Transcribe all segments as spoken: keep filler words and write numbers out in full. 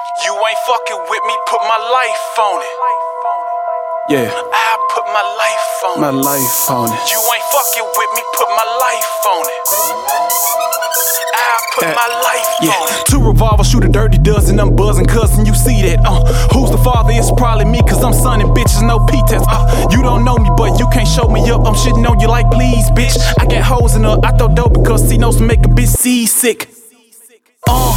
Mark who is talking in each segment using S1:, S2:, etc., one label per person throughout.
S1: You ain't fucking with me, put my life on it.
S2: Yeah,
S1: I put my life on
S2: my
S1: it.
S2: life on it.
S1: You ain't fucking with me, put my life on it. I put
S2: Uh,
S1: my life
S2: Yeah,
S1: on it.
S2: two revolvers, shoot a dirty dozen, I'm buzzing, cousin, you see that, uh Who's the father? It's probably me, cause I'm sonning bitches, no P-test, uh You don't know me, but you can't show me up, I'm shitting on you like please, bitch. I get hoes in her, I throw dope because C knows to make a bitch seasick. Uh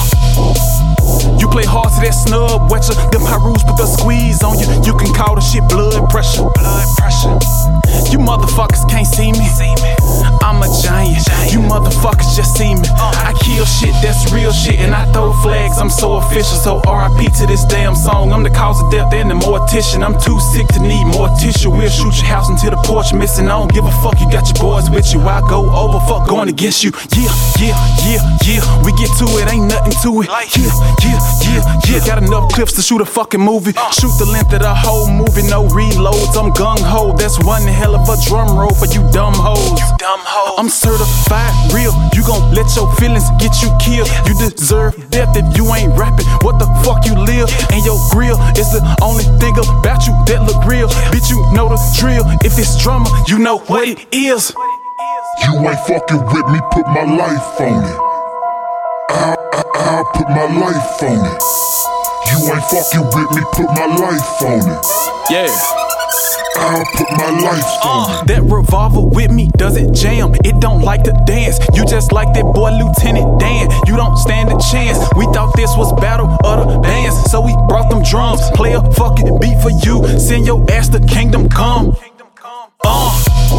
S2: You play hard to that snub, wet ya. Them Pyrus put the squeeze on you. You can call the shit blood pressure.
S1: Blood pressure.
S2: You motherfuckers can't see me.
S1: See me.
S2: I'm a giant. You motherfuckers just see me. I kill shit, that's real shit, and I throw flags. I'm so official, so R I P to this damn song. I'm the cause of death and the mortician. I'm too sick to need more tissue. We'll shoot your house until the porch missing. I don't give a fuck. You got your boys with you. I go over, fuck going against you. Yeah, yeah, yeah, yeah. We get to it, ain't nothing to it. Yeah, yeah, yeah, yeah. Got enough clips to shoot a fucking movie. Shoot the length of the whole movie, no reloads. I'm gung ho. That's one hell of a drum roll for you dumb hoes.
S1: You dumb hoe.
S2: I'm certified real. You gon' let your feelings get you killed. You deserve death if you ain't rapping. What the fuck you live? And your grill is the only thing about you that look real. Bitch, you know the drill. If it's drama, you know what it is.
S3: You ain't fucking with me, put my life on it. I'll, I'll, I'll put my life on it. You ain't fucking with me, put my life on it.
S2: Yeah.
S3: I'll put my life on it.
S2: That revolver with me doesn't jam. It don't like to dance. You just like that boy Lieutenant Dan. You don't stand a chance. We thought this was battle of the bands, so we brought them drums. Play a fucking beat for you. Send your ass to Kingdom Come. Uh,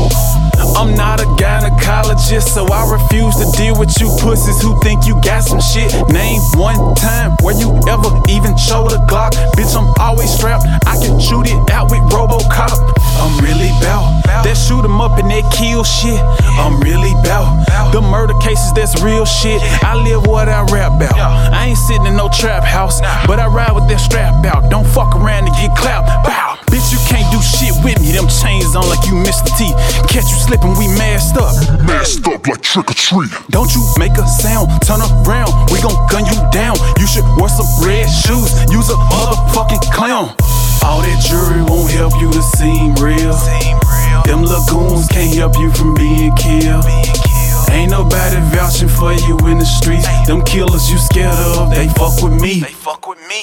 S2: I'm not a gynecologist, so I refuse to deal with you pussies who think you got some shit. Name one time where you ever even showed a Glock. Bitch, I'm always strapped. I can shoot it out with RoboCop. I'm really bout that shoot 'em up and that kill shit. I'm really bout the murder cases, that's real shit. I live what I rap about. I ain't sitting in no trap house, but I ride with that strap out. Don't fuck around and get clapped. Bow. Bitch, you can't do shit with me. Them chains on like you Mister T. Catch you slipping, we masked up.
S3: Masked up like trick or treat.
S2: Don't you make a sound, turn around, we gon' gun you down. You should wear some red shoes, use a motherfucking clown. All that jewelry won't help you to seem real.
S1: Seem real.
S2: Them lagoons can't help you from being killed.
S1: Being killed.
S2: Ain't nobody vouching for you in the streets. Them killers you scared of, they fuck with me.
S1: They fuck with me.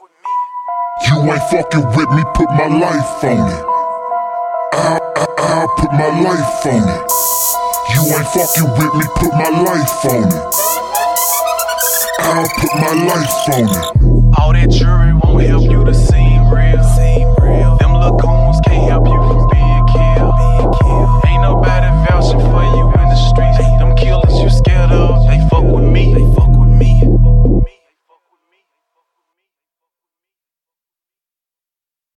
S3: You ain't fucking with me, put my life on it. I'll, I'll, I'll put my life on it. You ain't fucking with me, put my life on it. I'll put my life on it.
S1: All that jewelry won't